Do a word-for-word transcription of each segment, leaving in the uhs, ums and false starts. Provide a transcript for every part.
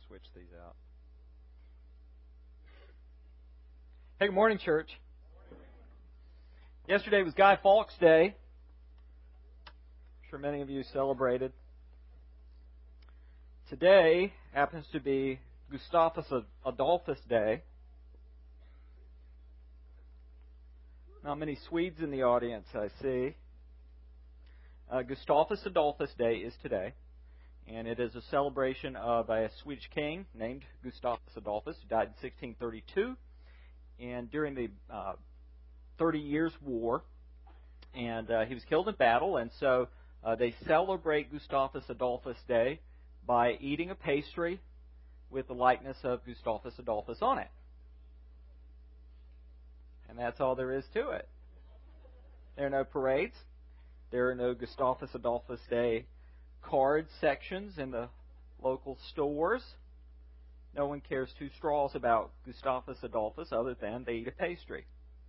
switch these out. Hey, good morning, church. Yesterday was Guy Fawkes Day. I'm sure many of you celebrated. Today happens to be Gustavus Adolphus Day. Not many Swedes in the audience, I see. Uh, Gustavus Adolphus Day is today, and it is a celebration of a Swedish king named Gustavus Adolphus, who died in sixteen thirty-two, and during the uh, Thirty Years' War, and uh, he was killed in battle, and so uh, they celebrate Gustavus Adolphus Day by eating a pastry with the likeness of Gustavus Adolphus on it. And that's all there is to it. There are no parades. There are no Gustavus Adolphus Day card sections in the local stores. No one cares two straws about Gustavus Adolphus other than they eat a pastry.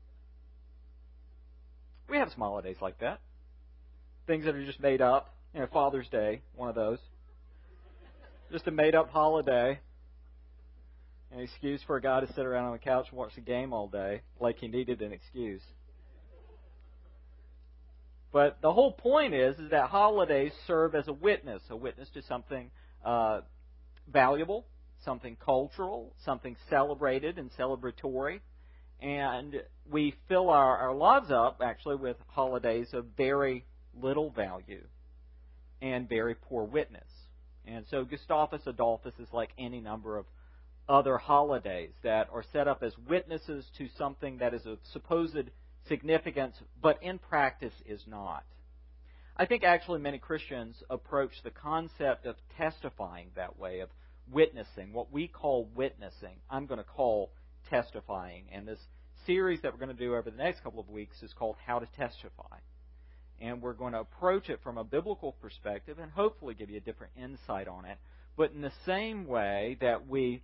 We have some holidays like that. Things that are just made up. You know, Father's Day, one of those. Just a made-up holiday. An excuse for a guy to sit around on the couch and watch the game all day, like he needed an excuse. But the whole point is, is that holidays serve as a witness, a witness to something uh, valuable, something cultural, something celebrated and celebratory. And we fill our, our lives up, actually, with holidays of very little value and very poor witness. And so Gustavus Adolphus is like any number of other holidays that are set up as witnesses to something that is of supposed significance, but in practice is not. I think actually many Christians approach the concept of testifying that way, of witnessing, what we call witnessing, I'm going to call testifying. And this series that we're going to do over the next couple of weeks is called How to Testify. And we're going to approach it from a biblical perspective and hopefully give you a different insight on it. But in the same way that we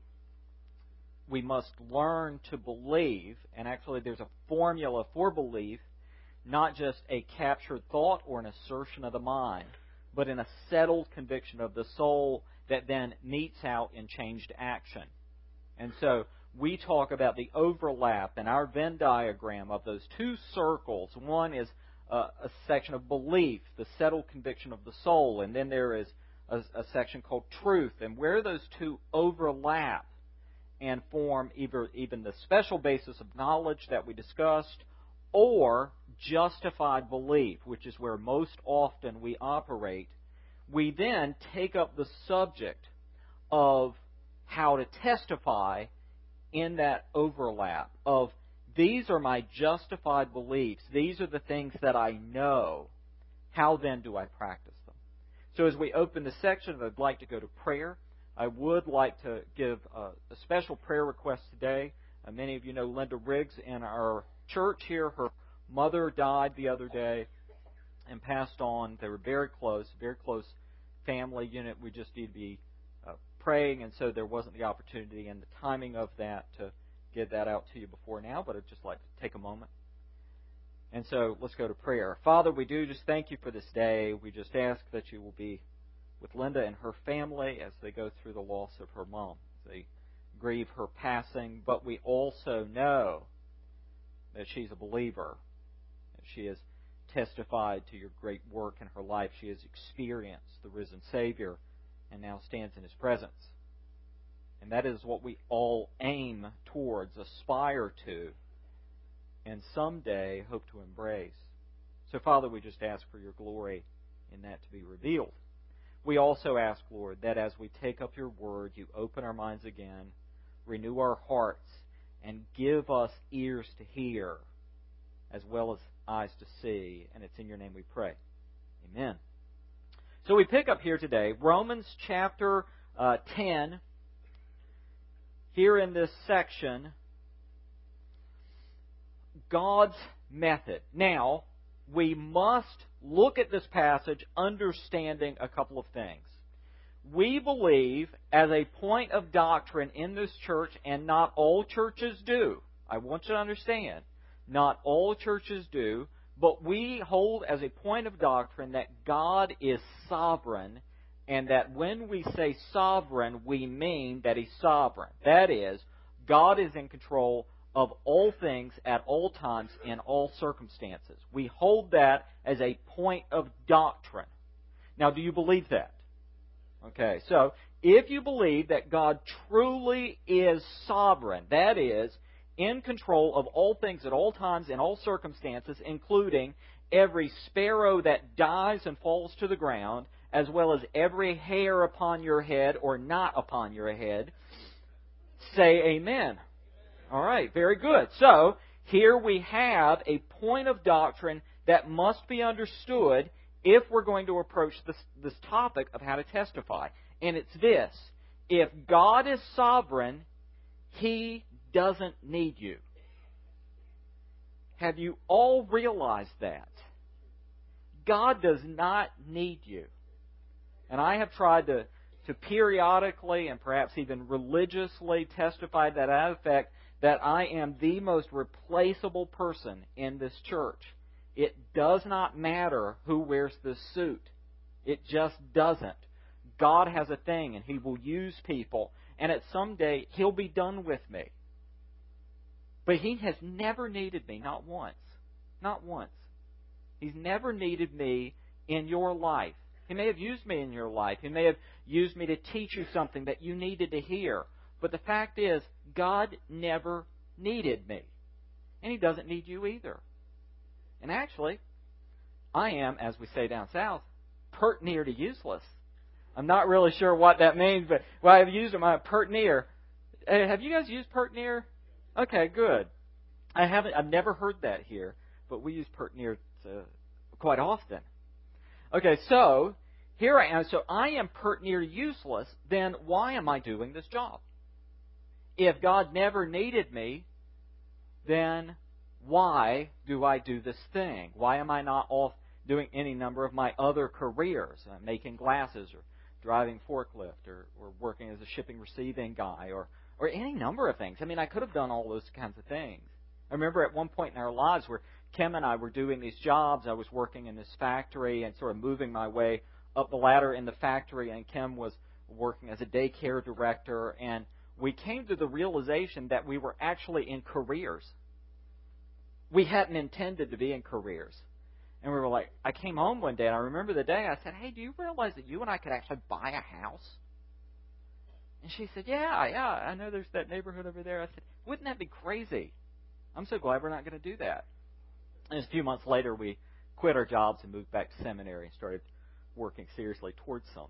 we must learn to believe, and actually there's a formula for belief, not just a captured thought or an assertion of the mind, but in a settled conviction of the soul that then meets out in changed action. And so we talk about the overlap in our Venn diagram of those two circles. One is a, a section of belief, the settled conviction of the soul, and then there is a, a section called truth. And where those two overlap and form either even the special basis of knowledge that we discussed or justified belief, which is where most often we operate, we then take up the subject of how to testify in that overlap of these are my justified beliefs. These are the things that I know. How then do I practice them? So as we open this section, I'd like to go to prayer. I would like to give a, a special prayer request today. Uh, many of you know Linda Riggs in our church here. Her mother died the other day and passed on. They were very close, very close family unit. We just need to be uh, praying, and so there wasn't the opportunity and the timing of that to get that out to you before now, but I'd just like to take a moment. And so let's go to prayer. Father, we do just thank you for this day. We just ask that you will be with Linda and her family as they go through the loss of her mom. They grieve her passing, but we also know that she's a believer. That she has testified to your great work in her life. She has experienced the risen Savior and now stands in His presence. And that is what we all aim towards, aspire to, and someday hope to embrace. So, Father, we just ask for your glory in that to be revealed. We also ask, Lord, that as we take up your word, you open our minds again, renew our hearts, and give us ears to hear as well as eyes to see. And it's in your name we pray. Amen. So we pick up here today, Romans chapter uh, ten. Here in this section, God's method. Now, we must look at this passage understanding a couple of things. We believe, as a point of doctrine in this church, and not all churches do, I want you to understand, not all churches do, but we hold as a point of doctrine that God is sovereign and that when we say sovereign, we mean that He's sovereign. That is, God is in control of all things at all times in all circumstances. We hold that as a point of doctrine. Now, do you believe that? Okay, so if you believe that God truly is sovereign, that is, in control of all things at all times in all circumstances, including every sparrow that dies and falls to the ground, as well as every hair upon your head or not upon your head, say amen. All right, very good. So, here we have a point of doctrine that must be understood if we're going to approach this, this topic of how to testify. And it's this: if God is sovereign, He doesn't need you. Have you all realized that? God does not need you. And I have tried to, to periodically and perhaps even religiously testify that out of fact that I am the most replaceable person in this church. It does not matter who wears this suit. It just doesn't. God has a thing, and He will use people, and at some day He'll be done with me. But He has never needed me, not once. Not once. He's never needed me in your life. He may have used me in your life. He may have used me to teach you something that you needed to hear. But the fact is, God never needed me. And He doesn't need you either. And actually, I am, as we say down south, pert near to useless. I'm not really sure what that means, but well, I've used them. I'm pert near. Have you guys used pert near? Okay, good. I haven't. I've never heard that here, but we use pert near to, quite often. Okay, so here I am. So I am pert near useless. Then why am I doing this job? If God never needed me, then why do I do this thing? Why am I not off doing any number of my other careers, uh, making glasses or driving forklift or, or working as a shipping receiving guy or, or any number of things? I mean, I could have done all those kinds of things. I remember at one point in our lives where Kim and I were doing these jobs. I was working in this factory and sort of moving my way up the ladder in the factory, and Kim was working as a daycare director, and we came to the realization that we were actually in careers. We hadn't intended to be in careers. And we were like, I came home one day, and I remember the day, I said, hey, do you realize that you and I could actually buy a house? And she said, yeah, yeah, I know there's that neighborhood over there. I said, wouldn't that be crazy? I'm so glad we're not going to do that. And a few months later, we quit our jobs and moved back to seminary and started working seriously towards something.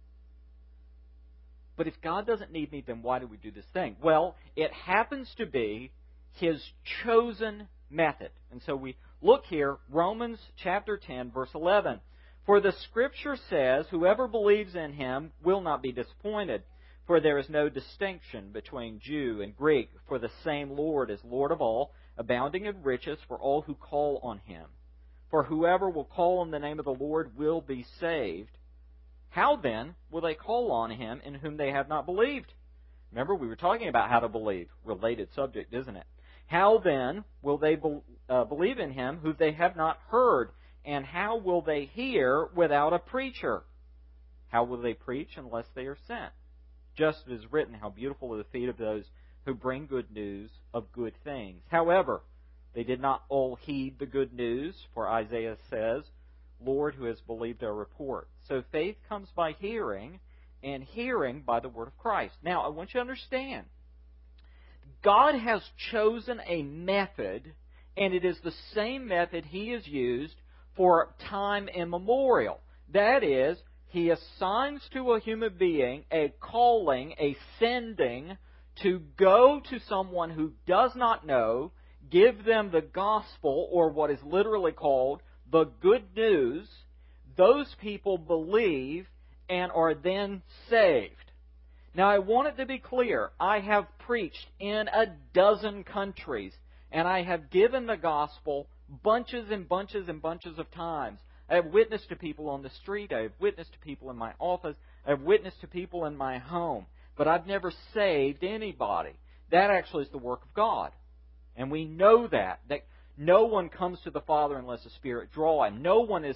But if God doesn't need me, then why do we do this thing? Well, it happens to be His chosen method. And so we look here, Romans chapter ten, verse eleven. For the Scripture says, whoever believes in Him will not be disappointed. For there is no distinction between Jew and Greek, for the same Lord is Lord of all, abounding in riches for all who call on Him. For whoever will call on the name of the Lord will be saved. How then will they call on Him in whom they have not believed? Remember, we were talking about how to believe. Related subject, isn't it? How then will they be, uh, believe in Him who they have not heard? And how will they hear without a preacher? How will they preach unless they are sent? Just as is written, how beautiful are the feet of those who bring good news of good things. However, they did not all heed the good news, for Isaiah says, Lord, who has believed our report? So faith comes by hearing, and hearing by the word of Christ. Now, I want you to understand, God has chosen a method, and it is the same method He has used for time immemorial. That is, He assigns to a human being a calling, a sending, to go to someone who does not know, give them the gospel, or what is literally called the good news. Those people believe and are then saved. Now, I want it to be clear, I have preached in a dozen countries, and I have given the gospel bunches and bunches and bunches of times. I have witnessed to people on the street, I have witnessed to people in my office, I have witnessed to people in my home, but I've never saved anybody. That actually is the work of God. And we know that, that no one comes to the Father unless the Spirit draw him. No one is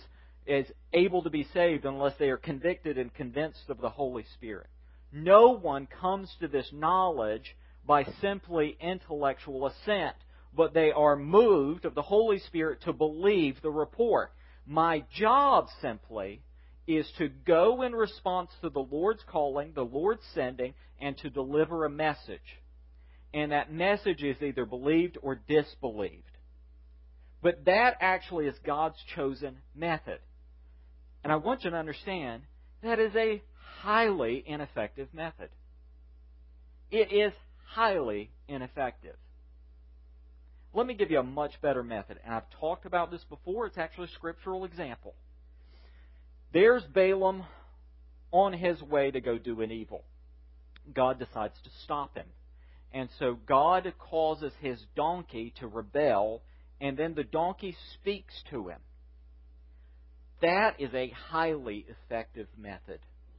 is able to be saved unless they are convicted and convinced of the Holy Spirit. No one comes to this knowledge by simply intellectual assent, but they are moved of the Holy Spirit to believe the report. My job simply is to go in response to the Lord's calling, the Lord's sending, and to deliver a message. And that message is either believed or disbelieved. But that actually is God's chosen method. And I want you to understand that is a highly ineffective method. It is highly ineffective. Let me give you a much better method. And I've talked about this before. It's actually a scriptural example. There's Balaam on his way to go do an evil. God decides to stop him. And so God causes his donkey to rebel, and then the donkey speaks to him. That is a highly effective method.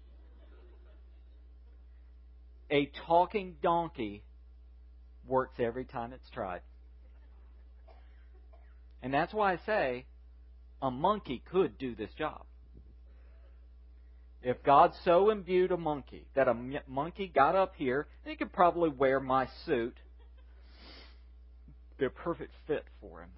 A talking donkey works every time it's tried. And that's why I say a monkey could do this job. If God so imbued a monkey that a monkey got up here, and he could probably wear my suit, be a perfect fit for him.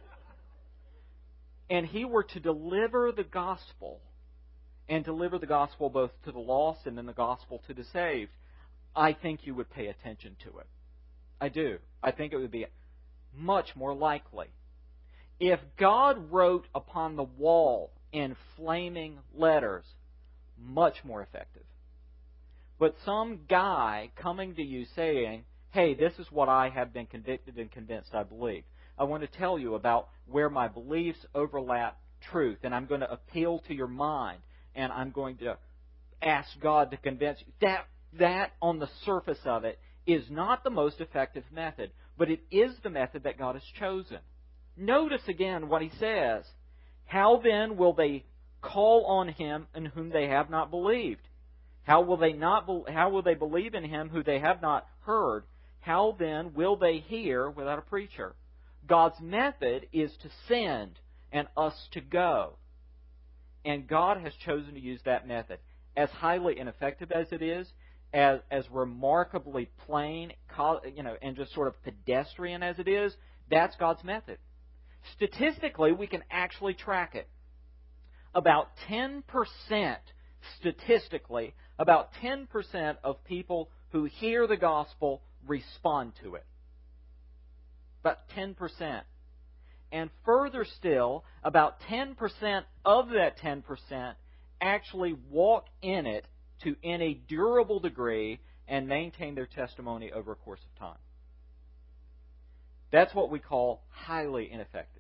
And he were to deliver the gospel, and deliver the gospel both to the lost and then the gospel to the saved, I think you would pay attention to it. I do. I think it would be much more likely. If God wrote upon the wall in flaming letters, much more effective. But some guy coming to you saying, hey, this is what I have been convicted and convinced I believe. I want to tell you about where my beliefs overlap truth, and I'm going to appeal to your mind, and I'm going to ask God to convince you. That, that on the surface of it, is not the most effective method, but it is the method that God has chosen. Notice again what he says. How then will they call on him in whom they have not believed? How will they not? Be, how will they believe in him who they have not heard? How then will they hear without a preacher? God's method is to send and us to go. And God has chosen to use that method. As highly ineffective as it is, as, as remarkably plain, you know, and just sort of pedestrian as it is, that's God's method. Statistically, we can actually track it. About ten percent, statistically, about ten percent of people who hear the gospel respond to it. About ten percent. And further still, about ten percent of that ten percent actually walk in it to any durable degree and maintain their testimony over a course of time. That's what we call highly ineffective.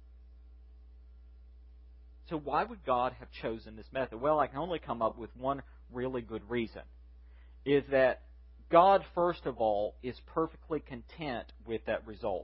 So why would God have chosen this method? Well, I can only come up with one really good reason. Is that God, first of all, is perfectly content with that result.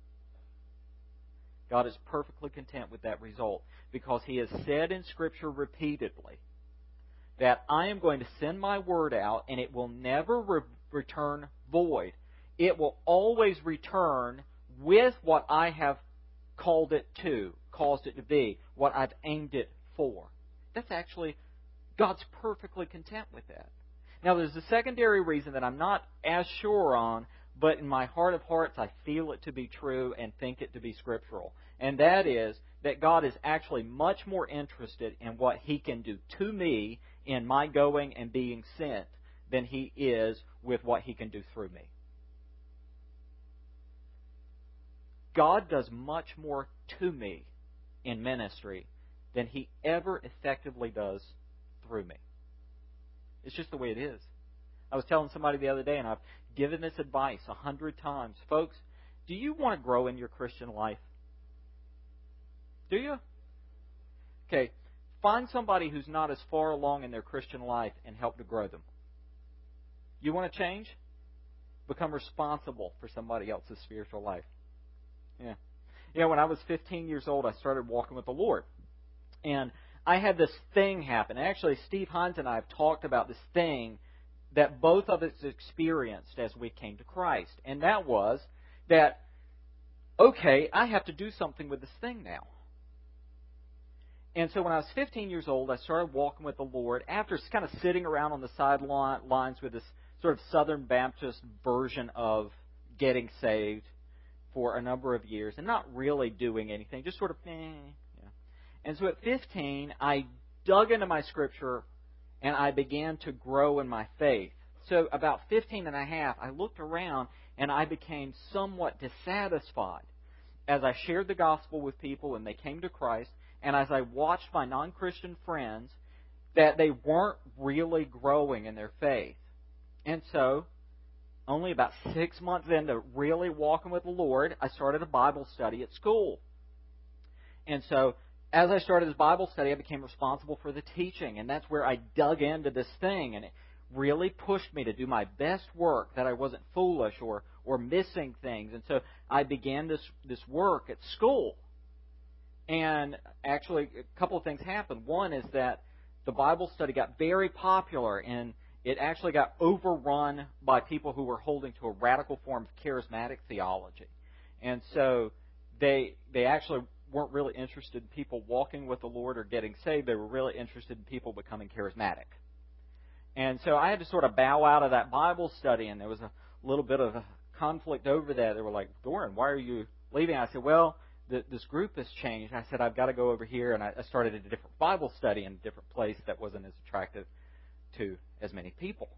God is perfectly content with that result because He has said in Scripture repeatedly that I am going to send my word out and it will never re- return void. It will always return with what I have called it to, caused it to be, what I've aimed it for. That's actually, God's perfectly content with that. Now, there's a secondary reason that I'm not as sure on, but in my heart of hearts, I feel it to be true and think it to be scriptural. And that is that God is actually much more interested in what He can do to me in my going and being sent than He is with what He can do through me. God does much more to me in ministry than He ever effectively does through me. It's just the way it is. I was telling somebody the other day, and I've given this advice a hundred times. Folks, do you want to grow in your Christian life? Do you? Okay, find somebody who's not as far along in their Christian life and help to grow them. You want to change? Become responsible for somebody else's spiritual life. Yeah. You know, when I was fifteen years old, I started walking with the Lord. And I had this thing happen. Actually, Steve Hines and I have talked about this thing that both of us experienced as we came to Christ. And that was that, okay, I have to do something with this thing now. And so when I was fifteen years old, I started walking with the Lord after kind of sitting around on the sidelines with this sort of Southern Baptist version of getting saved for a number of years and not really doing anything, just sort of, eh. Yeah. And so at fifteen, I dug into my Scripture and I began to grow in my faith. So about fifteen and a half, I looked around and I became somewhat dissatisfied as I shared the gospel with people and they came to Christ, and as I watched my non-Christian friends that they weren't really growing in their faith. And so, only about six months into really walking with the Lord, I started a Bible study at school. And so, as I started this Bible study, I became responsible for the teaching, and that's where I dug into this thing, and it really pushed me to do my best work, that I wasn't foolish or, or missing things. And so I began this, this work at school. And actually, a couple of things happened. One is that the Bible study got very popular, and it actually got overrun by people who were holding to a radical form of charismatic theology. And so they they actually weren't really interested in people walking with the Lord or getting saved. They were really interested in people becoming charismatic. And so I had to sort of bow out of that Bible study, and there was a little bit of a conflict over that. They were like, Doran, why are you leaving? I said, well, the, this group has changed. I said, I've got to go over here, and I, I started a different Bible study in a different place that wasn't as attractive to as many people.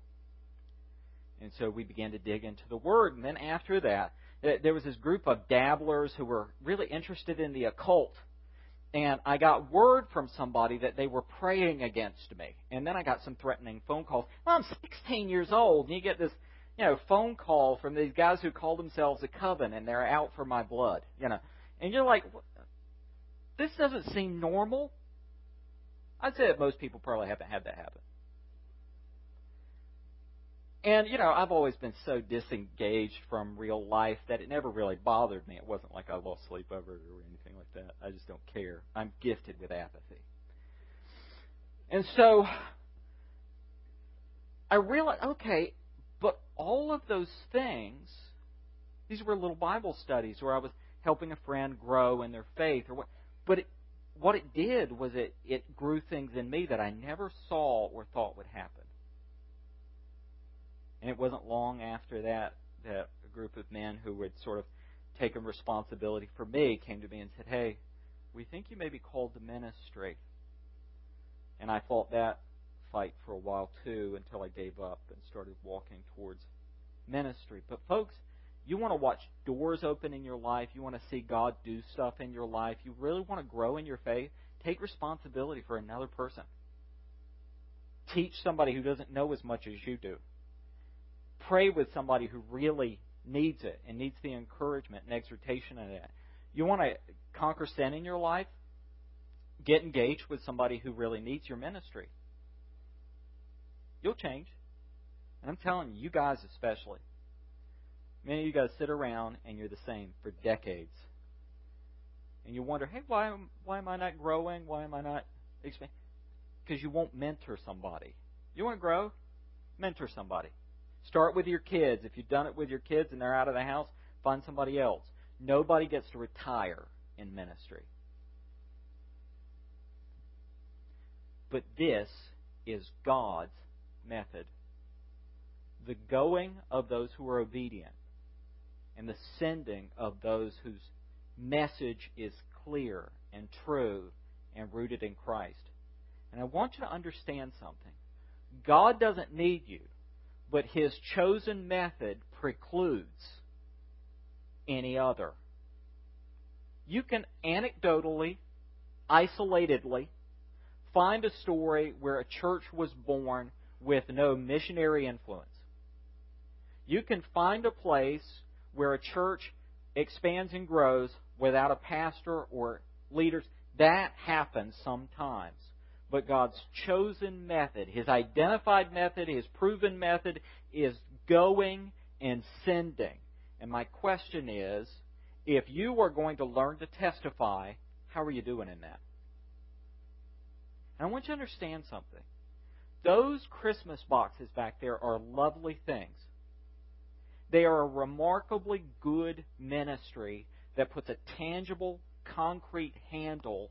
And so we began to dig into the Word. And then after that, there was this group of dabblers who were really interested in the occult. And I got word from somebody that they were praying against me. And then I got some threatening phone calls. Well, I'm sixteen years old, and you get this, you know, phone call from these guys who call themselves a coven, and they're out for my blood, you know. And you're like, this doesn't seem normal. I'd say that most people probably haven't had that happen. And, you know, I've always been so disengaged from real life that it never really bothered me. It wasn't like I lost sleep over it or anything like that. I just don't care. I'm gifted with apathy. And so I realized, okay, but all of those things, these were little Bible studies where I was helping a friend grow in their faith. or what. But it, what it did was it, it grew things in me that I never saw or thought would happen. And it wasn't long after that that a group of men who had sort of taken responsibility for me came to me and said, hey, we think you may be called to ministry. And I fought that fight for a while too until I gave up and started walking towards ministry. But folks, you want to watch doors open in your life. You want to see God do stuff in your life. You really want to grow in your faith. Take responsibility for another person. Teach somebody who doesn't know as much as you do. Pray with somebody who really needs it and needs the encouragement and exhortation of that. You want to conquer sin in your life? Get engaged with somebody who really needs your ministry. You'll change. And I'm telling you, you guys especially. Many of you guys sit around and you're the same for decades. And you wonder, hey, why, why am I not growing? Why am I not expanding? Because you won't mentor somebody. You want to grow? Mentor somebody. Start with your kids. If you've done it with your kids and they're out of the house, find somebody else. Nobody gets to retire in ministry. But this is God's method. The going of those who are obedient and the sending of those whose message is clear and true and rooted in Christ. And I want you to understand something. God doesn't need you, but His chosen method precludes any other. You can anecdotally, isolatedly, find a story where a church was born with no missionary influence. You can find a place where a church expands and grows without a pastor or leaders. That happens sometimes. But God's chosen method, His identified method, His proven method is going and sending. And my question is, if you are going to learn to testify, how are you doing in that? And I want you to understand something. Those Christmas boxes back there are lovely things. They are a remarkably good ministry that puts a tangible, concrete handle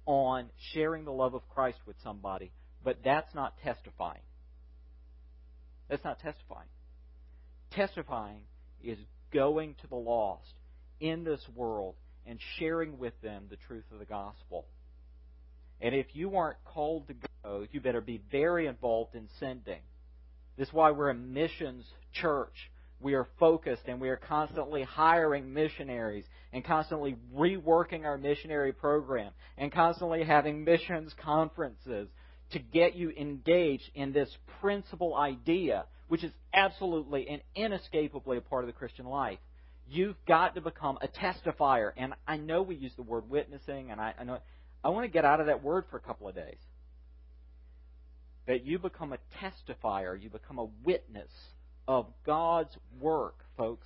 on sharing the love of Christ with somebody, but that's not testifying. That's not testifying. Testifying is going to the lost in this world and sharing with them the truth of the gospel. And if you aren't called to go, you better be very involved in sending. This is why we're a missions church. We are focused and we are constantly hiring missionaries and constantly reworking our missionary program and constantly having missions conferences to get you engaged in this principal idea, which is absolutely and inescapably a part of the Christian life. You've got to become a testifier. And I know we use the word witnessing, and I, I know I want to get out of that word for a couple of days. That you become a testifier, you become a witness of God's work, folks.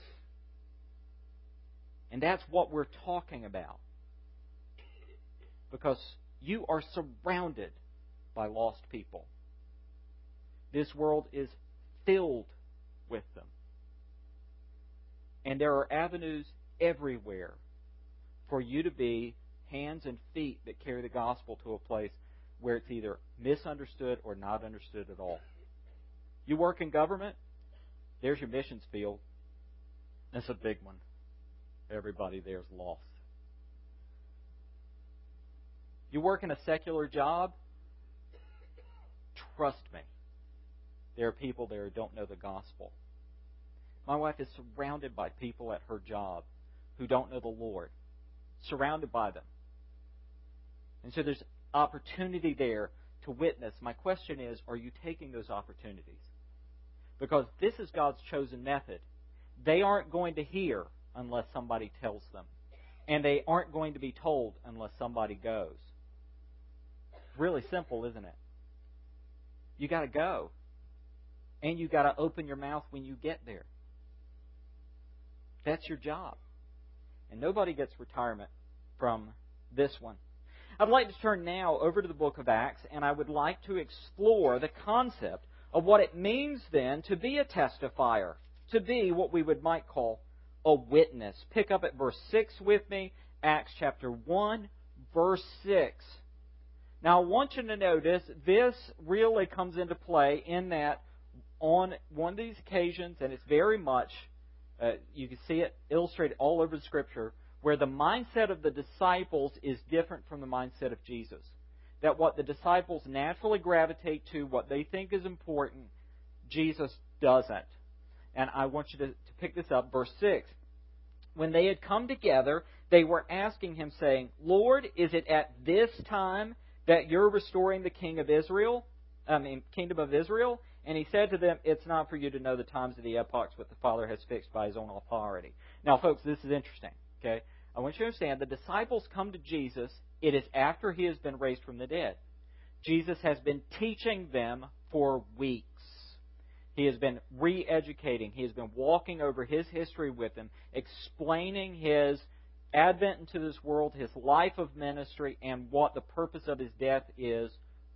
And that's what we're talking about. Because you are surrounded by lost people. This world is filled with them. And there are avenues everywhere for you to be hands and feet that carry the gospel to a place where it's either misunderstood or not understood at all. You work in government, there's your missions field. That's a big one. Everybody there's lost. You work in a secular job, trust me, there are people there who don't know the gospel. My wife is surrounded by people at her job who don't know the Lord. Surrounded by them. And so there's opportunity there to witness. My question is, are you taking those opportunities? Because this is God's chosen method. They aren't going to hear unless somebody tells them. And they aren't going to be told unless somebody goes. Really simple, isn't it? You got to go. And you got to open your mouth when you get there. That's your job. And nobody gets retirement from this one. I'd like to turn now over to the book of Acts, and I would like to explore the concept of what it means then to be a testifier, to be what we would might call a witness. Pick up at verse six with me, Acts chapter one, verse six. Now I want you to notice this really comes into play in that on one of these occasions, and it's very much, uh, you can see it illustrated all over the Scripture, where the mindset of the disciples is different from the mindset of Jesus. That what the disciples naturally gravitate to, what they think is important, Jesus doesn't. And I want you to, to pick this up, verse six. When they had come together, they were asking him, saying, Lord, is it at this time that you're restoring the king of Israel, I mean, kingdom of Israel? And he said to them, it's not for you to know the times of the epochs what the Father has fixed by His own authority. Now, folks, this is interesting. Okay, I want you to understand, the disciples come to Jesus. It is after He has been raised from the dead. Jesus has been teaching them for weeks. He has been re-educating. He has been walking over His history with them, explaining His advent into this world, His life of ministry, and what the purpose of His death is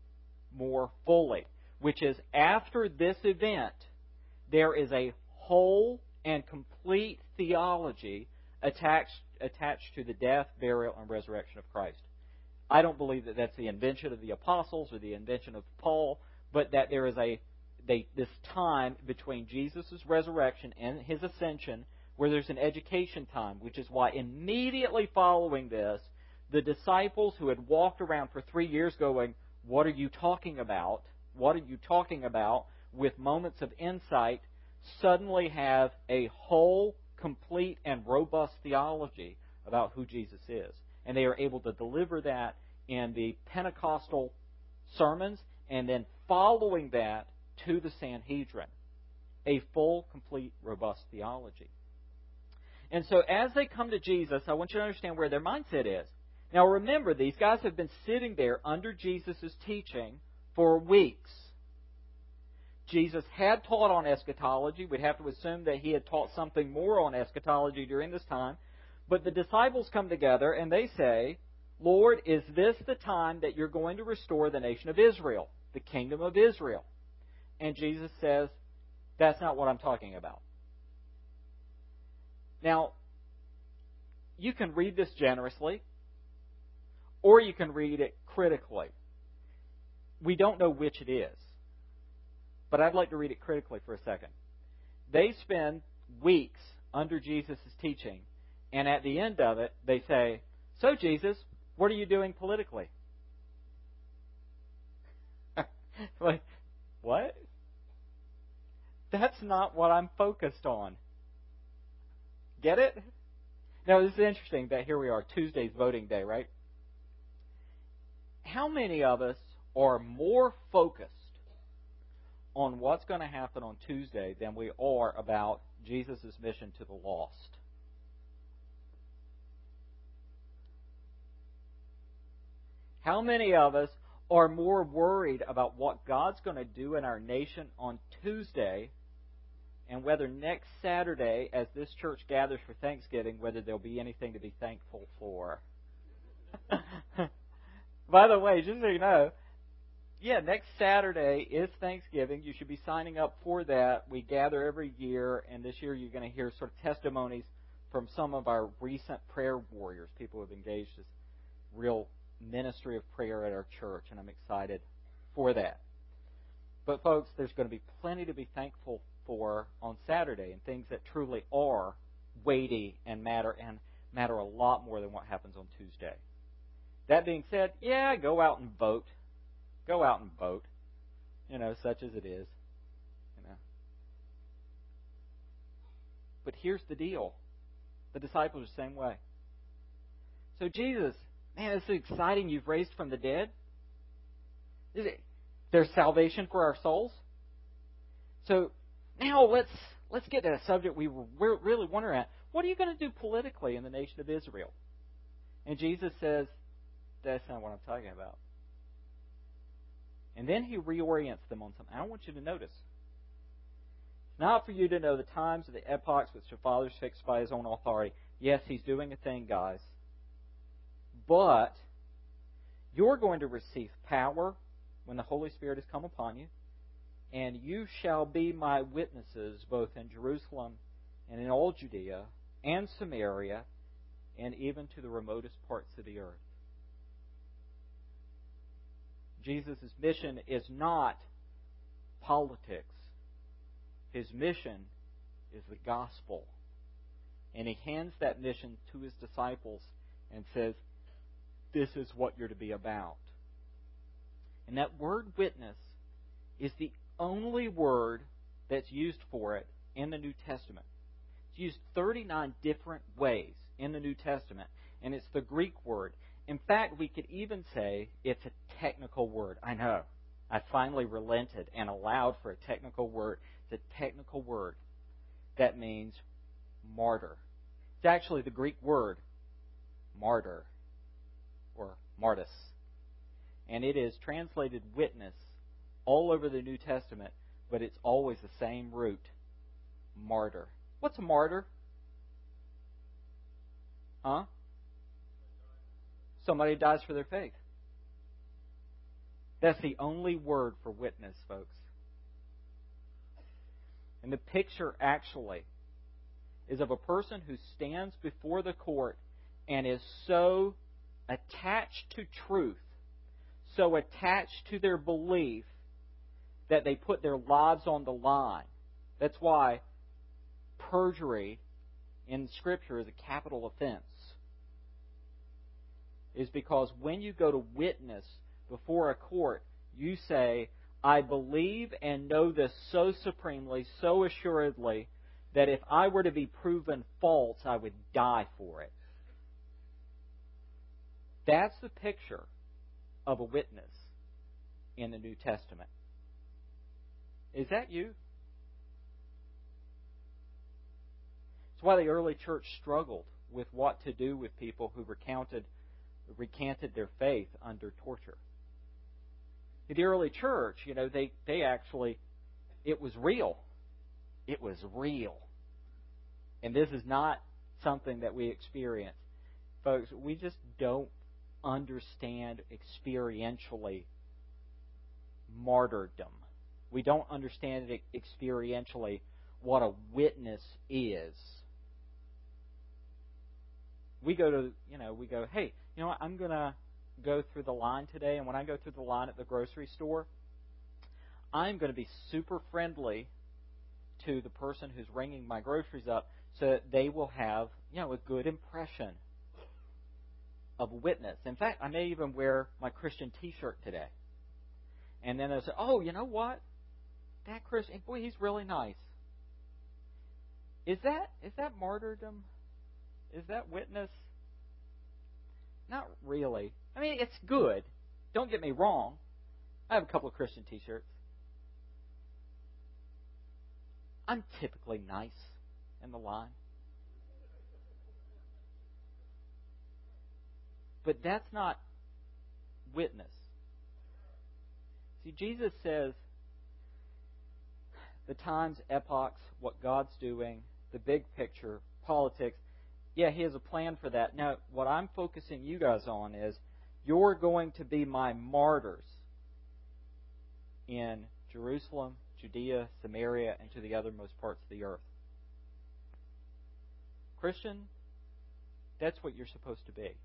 more fully. Which is, after this event, there is a whole and complete theology attached, attached to the death, burial, and resurrection of Christ. I don't believe that that's the invention of the apostles or the invention of Paul, but that there is a they, this time between Jesus' resurrection and His ascension where there's an education time, which is why immediately following this, the disciples who had walked around for three years going, what are you talking about? What are you talking about? With moments of insight, suddenly have a whole, complete, and robust theology about who Jesus is. And they are able to deliver that in the Pentecostal sermons, and then following that to the Sanhedrin. A full, complete, robust theology. And so as they come to Jesus, I want you to understand where their mindset is. Now remember, these guys have been sitting there under Jesus' teaching for weeks. Jesus had taught on eschatology. We'd have to assume that He had taught something more on eschatology during this time. But the disciples come together and they say, Lord, is this the time that you're going to restore the nation of Israel, the kingdom of Israel? And Jesus says, that's not what I'm talking about. Now, you can read this generously, or you can read it critically. We don't know which it is, but I'd like to read it critically for a second. They spend weeks under Jesus' teaching, and at the end of it, they say, "So, Jesus, what are you doing politically?" Like, what? That's not what I'm focused on. Get it? Now, this is interesting that here we are, Tuesday's voting day, right? How many of us are more focused on what's going to happen on Tuesday than we are about Jesus' mission to the lost? How many of us are more worried about what God's going to do in our nation on Tuesday and whether next Saturday, as this church gathers for Thanksgiving, whether there'll be anything to be thankful for? By the way, just so you know, yeah, next Saturday is Thanksgiving. You should be signing up for that. We gather every year, and this year you're going to hear sort of testimonies from some of our recent prayer warriors, people who have engaged this real ministry of prayer at our church, and I'm excited for that. But folks, there's going to be plenty to be thankful for on Saturday, and things that truly are weighty and matter and matter a lot more than what happens on Tuesday. That being said, yeah, go out and vote. Go out and vote. You know, such as it is. You know. But here's the deal. The disciples are the same way. So Jesus, man, this is exciting. You've raised from the dead. Is it, there's salvation for our souls. So now let's let's get to a subject we were really wondering at. What are you going to do politically in the nation of Israel? And Jesus says, that's not what I'm talking about. And then he reorients them on something. I want you to notice. It's not for you to know the times or the epochs which the Father's fixed by His own authority. Yes, He's doing a thing, guys. But you're going to receive power when the Holy Spirit has come upon you. And you shall be my witnesses both in Jerusalem and in all Judea and Samaria and even to the remotest parts of the earth. Jesus' mission is not politics. His mission is the gospel. And He hands that mission to His disciples and says, this is what you're to be about. And that word witness is the only word that's used for it in the New Testament. It's used thirty-nine different ways in the New Testament, and it's the Greek word. In fact, we could even say it's a technical word. I know. I finally relented and allowed for a technical word. It's a technical word that means martyr. It's actually the Greek word martyr or martys. And it is translated witness all over the New Testament, but it's always the same root, martyr. What's a martyr? Huh? Somebody dies for their faith. That's the only word for witness, folks. And the picture actually is of a person who stands before the court and is so attached to truth, so attached to their belief, that they put their lives on the line. That's why perjury in Scripture is a capital offense. Is because when you go to witness before a court, you say, I believe and know this so supremely, so assuredly, that if I were to be proven false, I would die for it. That's the picture of a witness in the New Testament. Is that you? That's why the early church struggled with what to do with people who recounted recanted their faith under torture. The early church, you know, they, they actually, it was real. It was real. And this is not something that we experience. Folks, we just don't understand experientially martyrdom. We don't understand it experientially what a witness is. We go to, you know, we go, hey, you know what, I'm going to go through the line today, and when I go through the line at the grocery store, I'm going to be super friendly to the person who's ringing my groceries up so that they will have, you know, a good impression of a witness. In fact, I may even wear my Christian t-shirt today. And then they'll say, oh, you know what? That Christian, boy, he's really nice. Is that is that martyrdom? Is that witness? Not really. I mean, it's good. Don't get me wrong. I have a couple of Christian t-shirts. I'm typically nice in the line. But that's not witness. See, Jesus says the times, epochs, what God's doing, the big picture, politics, yeah, He has a plan for that. Now, what I'm focusing you guys on is you're going to be my martyrs in Jerusalem, Judea, Samaria, and to the othermost parts of the earth. Christian, that's what you're supposed to be.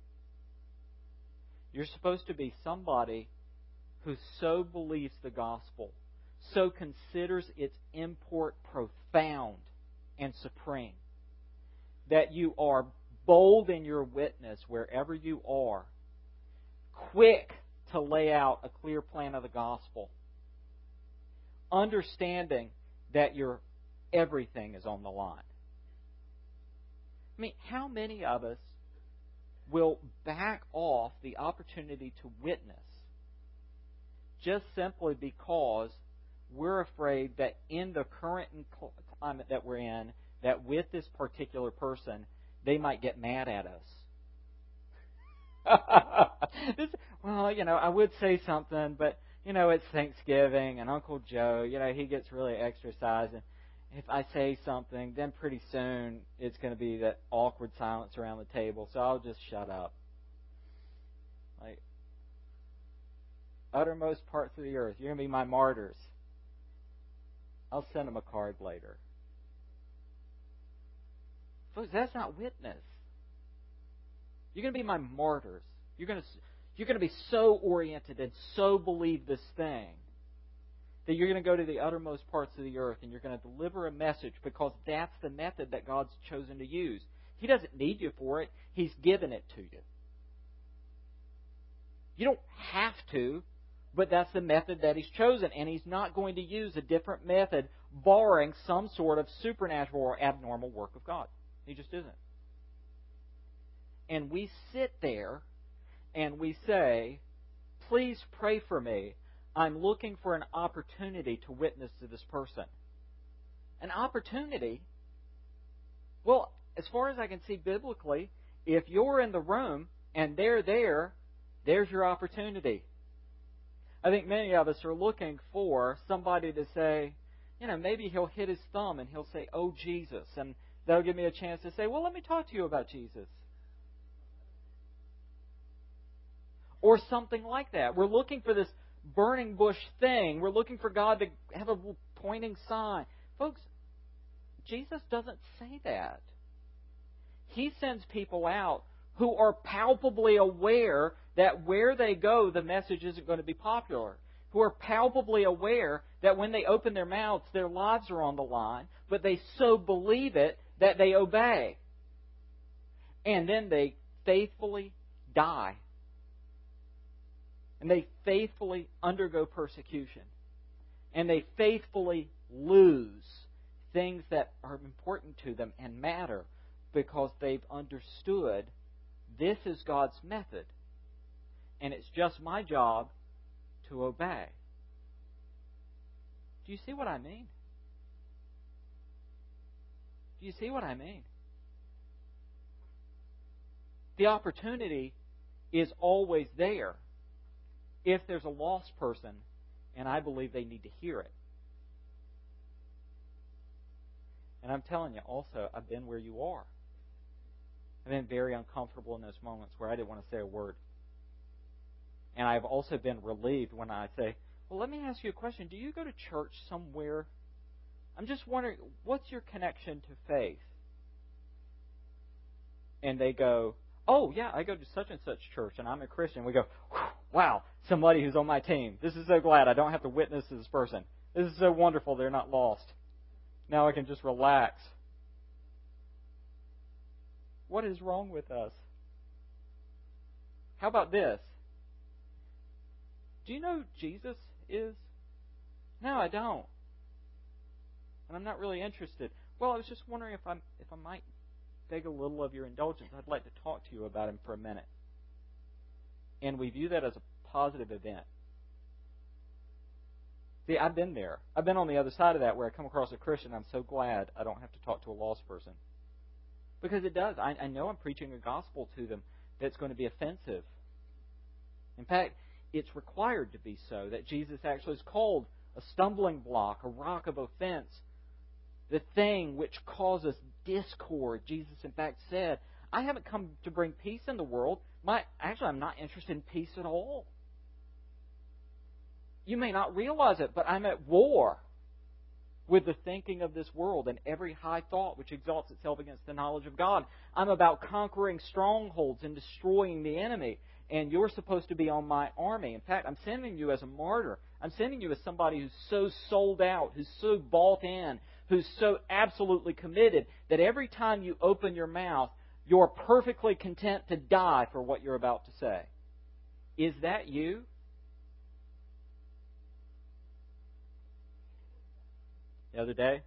You're supposed to be somebody who so believes the gospel, so considers its import profound and supreme, that you are bold in your witness wherever you are, quick to lay out a clear plan of the gospel, understanding that your everything is on the line. I mean, how many of us will back off the opportunity to witness just simply because we're afraid that in the current climate that we're in, that with this particular person, they might get mad at us. this, well, you know, I would say something, but, you know, it's Thanksgiving, and Uncle Joe, you know, he gets really exercised, and if I say something, then pretty soon it's going to be that awkward silence around the table, so I'll just shut up. Like, uttermost parts of the earth, you're going to be my martyrs. I'll send them a card later. Folks, that's not witness. You're going to be my martyrs. You're going to, you're going to be so oriented and so believe this thing that you're going to go to the uttermost parts of the earth and you're going to deliver a message because that's the method that God's chosen to use. He doesn't need you for it. He's given it to you. You don't have to, but that's the method that He's chosen, and He's not going to use a different method barring some sort of supernatural or abnormal work of God. He just isn't. And we sit there and we say, please pray for me. I'm looking for an opportunity to witness to this person. An opportunity? Well, as far as I can see biblically, if you're in the room and they're there, there's your opportunity. I think many of us are looking for somebody to say, you know, maybe he'll hit his thumb and he'll say, oh, Jesus. And that'll give me a chance to say, well, let me talk to you about Jesus. Or something like that. We're looking for this burning bush thing. We're looking for God to have a pointing sign. Folks, Jesus doesn't say that. He sends people out who are palpably aware that where they go, the message isn't going to be popular. Who are palpably aware that when they open their mouths, their lives are on the line, but they so believe it that they obey. And then they faithfully die. And they faithfully undergo persecution. And they faithfully lose things that are important to them and matter because they've understood this is God's method. And it's just my job to obey. Do you see what I mean? Do you see what I mean? The opportunity is always there if there's a lost person, and I believe they need to hear it. And I'm telling you, also, I've been where you are. I've been very uncomfortable in those moments where I didn't want to say a word. And I've also been relieved when I say, well, let me ask you a question. Do you go to church somewhere? I'm just wondering, what's your connection to faith? And they go, oh, yeah, I go to such and such church, and I'm a Christian. We go, wow, somebody who's on my team. This is so glad I don't have to witness this person. This is so wonderful they're not lost. Now I can just relax. What is wrong with us? How about this? Do you know who Jesus is? No, I don't. And I'm not really interested. Well, I was just wondering if I'm if I might beg a little of your indulgence. I'd like to talk to you about him for a minute. And we view that as a positive event. See, I've been there. I've been on the other side of that where I come across a Christian. I'm so glad I don't have to talk to a lost person. Because it does. I, I know I'm preaching a gospel to them that's going to be offensive. In fact, it's required to be so, that Jesus actually is called a stumbling block, a rock of offense, the thing which causes discord. Jesus, in fact, said, I haven't come to bring peace in the world. My, actually, I'm not interested in peace at all. You may not realize it, but I'm at war with the thinking of this world and every high thought which exalts itself against the knowledge of God. I'm about conquering strongholds and destroying the enemy. And you're supposed to be on my army. In fact, I'm sending you as a martyr. I'm sending you as somebody who's so sold out, who's so bought in, who's so absolutely committed that every time you open your mouth, you're perfectly content to die for what you're about to say. Is that you? The other day,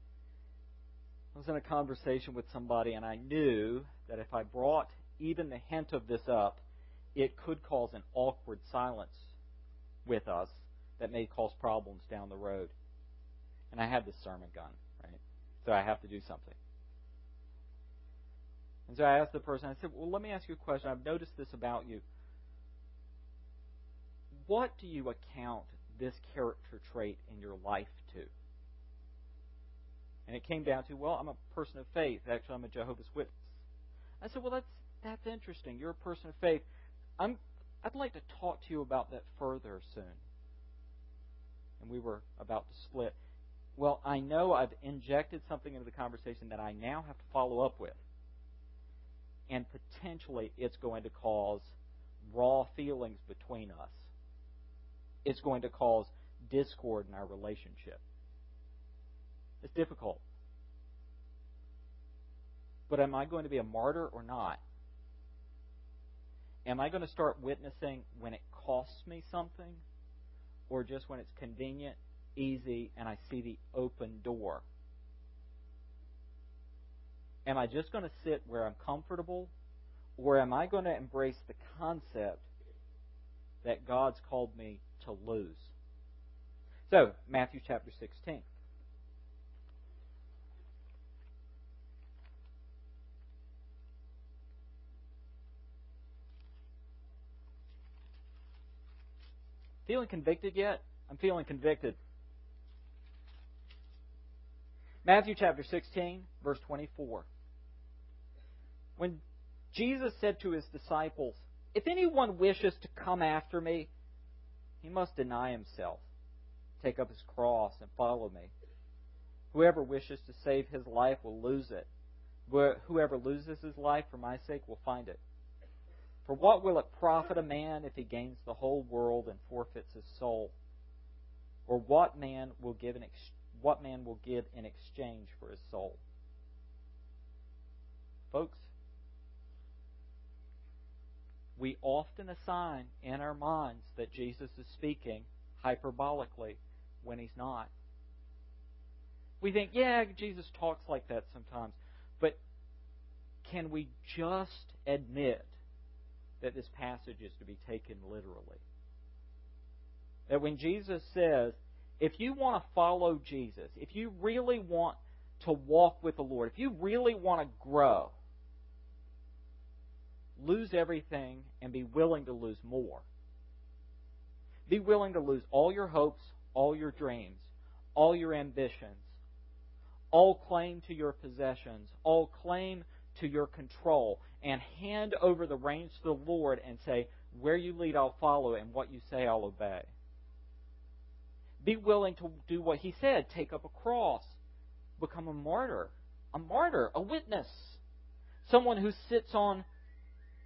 I was in a conversation with somebody, and I knew that if I brought even the hint of this up, it could cause an awkward silence with us that may cause problems down the road. And I have this sermon gun, right? So I have to do something. And so I asked the person, I said, well, let me ask you a question. I've noticed this about you. What do you account this character trait in your life to? And it came down to, well, I'm a person of faith. Actually, I'm a Jehovah's Witness. I said, well, that's that's interesting. You're a person of faith. I'm, I'd like to talk to you about that further soon. And we were about to split. Well, I know I've injected something into the conversation that I now have to follow up with. And potentially it's going to cause raw feelings between us. It's going to cause discord in our relationship. It's difficult. But am I going to be a martyr or not? Am I going to start witnessing when it costs me something, or just when it's convenient, easy, and I see the open door? Am I just going to sit where I'm comfortable, or am I going to embrace the concept that God's called me to lose? So, Matthew chapter sixteen. Feeling convicted yet? I'm feeling convicted. Matthew chapter sixteen, verse twenty-four. When Jesus said to his disciples, if anyone wishes to come after me, he must deny himself, take up his cross, and follow me. Whoever wishes to save his life will lose it. Whoever loses his life for my sake will find it. For what will it profit a man if he gains the whole world and forfeits his soul? Or what man will give an ex- what man will give in exchange for his soul? Folks, we often assign in our minds that Jesus is speaking hyperbolically when he's not. We think, yeah, Jesus talks like that sometimes. But can we just admit that this passage is to be taken literally? That when Jesus says, if you want to follow Jesus, if you really want to walk with the Lord, if you really want to grow, lose everything and be willing to lose more. Be willing to lose all your hopes, all your dreams, all your ambitions, all claim to your possessions, all claim to your control, and hand over the reins to the Lord and say, where you lead, I'll follow, and what you say, I'll obey. Be willing to do what he said. Take up a cross. Become a martyr. A martyr, a witness. Someone who sits on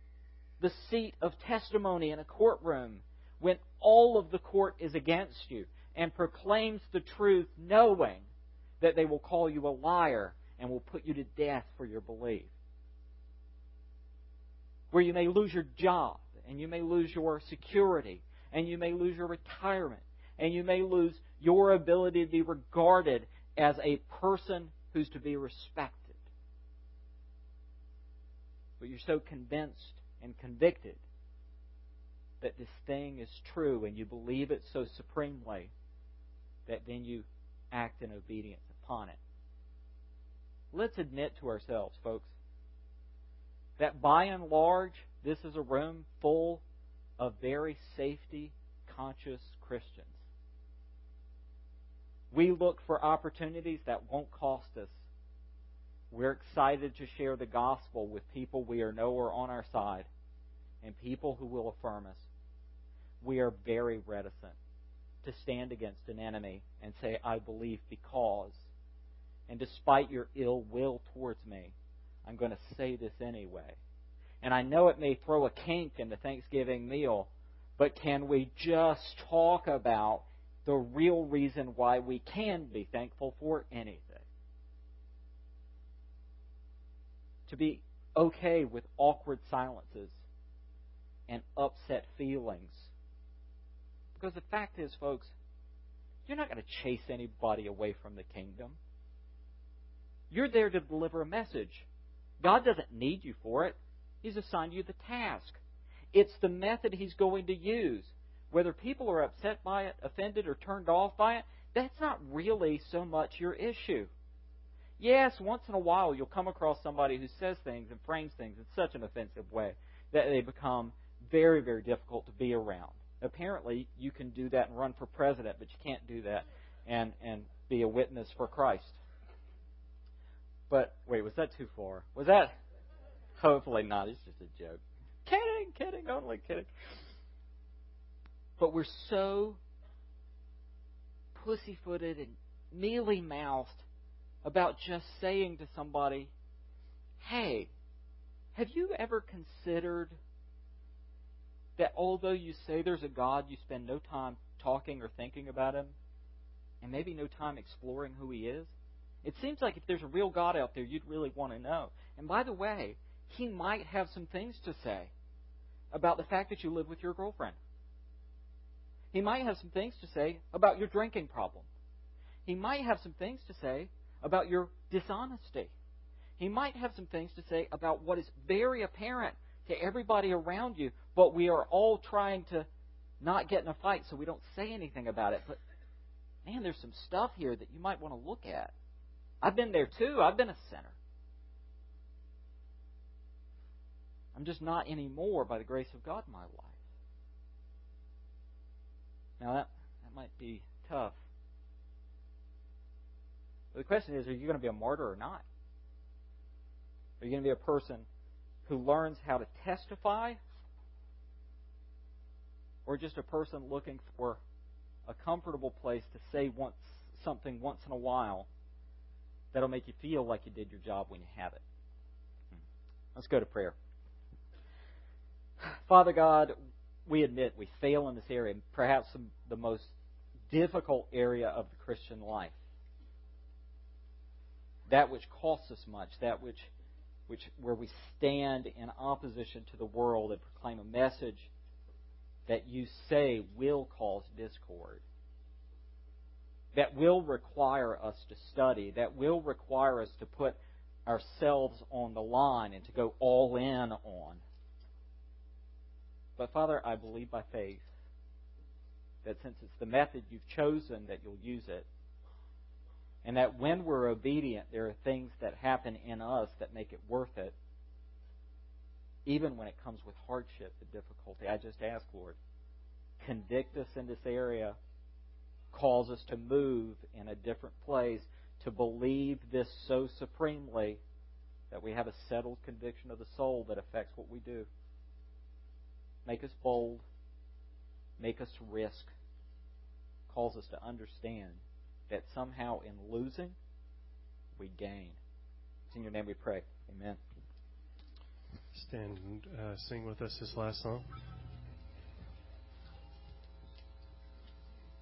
the seat of testimony in a courtroom when all of the court is against you and proclaims the truth knowing that they will call you a liar and will put you to death for your belief. Where you may lose your job, and you may lose your security, and you may lose your retirement, and you may lose your ability to be regarded as a person who's to be respected. But you're so convinced and convicted that this thing is true and you believe it so supremely that then you act in obedience upon it. Let's admit to ourselves, folks, that by and large, this is a room full of very safety-conscious Christians. We look for opportunities that won't cost us. We're excited to share the gospel with people we know are on our side and people who will affirm us. We are very reticent to stand against an enemy and say, I believe because, and despite your ill will towards me, I'm going to say this anyway. And I know it may throw a kink in the Thanksgiving meal, but can we just talk about the real reason why we can be thankful for anything? To be okay with awkward silences and upset feelings. Because the fact is, folks, you're not going to chase anybody away from the kingdom. You're there to deliver a message. God doesn't need you for it. He's assigned you the task. It's the method He's going to use. Whether people are upset by it, offended, or turned off by it, that's not really so much your issue. Yes, once in a while you'll come across somebody who says things and frames things in such an offensive way that they become very, very difficult to be around. Apparently, you can do that and run for president, but you can't do that and, and be a witness for Christ. But, wait, was that too far? Was that? Hopefully not. It's just a joke. Kidding, kidding, only kidding. But we're so pussyfooted and mealy-mouthed about just saying to somebody, hey, have you ever considered that although you say there's a God, you spend no time talking or thinking about Him, and maybe no time exploring who He is? It seems like if there's a real God out there, you'd really want to know. And by the way, He might have some things to say about the fact that you live with your girlfriend. He might have some things to say about your drinking problem. He might have some things to say about your dishonesty. He might have some things to say about what is very apparent to everybody around you, but we are all trying to not get in a fight so we don't say anything about it. But, man, there's some stuff here that you might want to look at. I've been there too. I've been a sinner. I'm just not anymore by the grace of God in my life. Now, that, that might be tough. But the question is, are you going to be a martyr or not? Are you going to be a person who learns how to testify? Or just a person looking for a comfortable place to say once something once in a while that'll make you feel like you did your job when you have it? Let's go to prayer. Father God, we admit we fail in this area, perhaps the most difficult area of the Christian life. That which costs us much, that which, which where we stand in opposition to the world and proclaim a message that you say will cause discord, that will require us to study, that will require us to put ourselves on the line and to go all in on. But Father, I believe by faith that since it's the method you've chosen, that you'll use it. And that when we're obedient, there are things that happen in us that make it worth it, even when it comes with hardship and difficulty. I just ask, Lord, convict us in this area, cause us to move in a different place, to believe this so supremely that we have a settled conviction of the soul that affects what we do. Make us bold. Make us risk. Calls us to understand that somehow in losing, we gain. It's in your name we pray. Amen. stand and uh, sing with us this last song?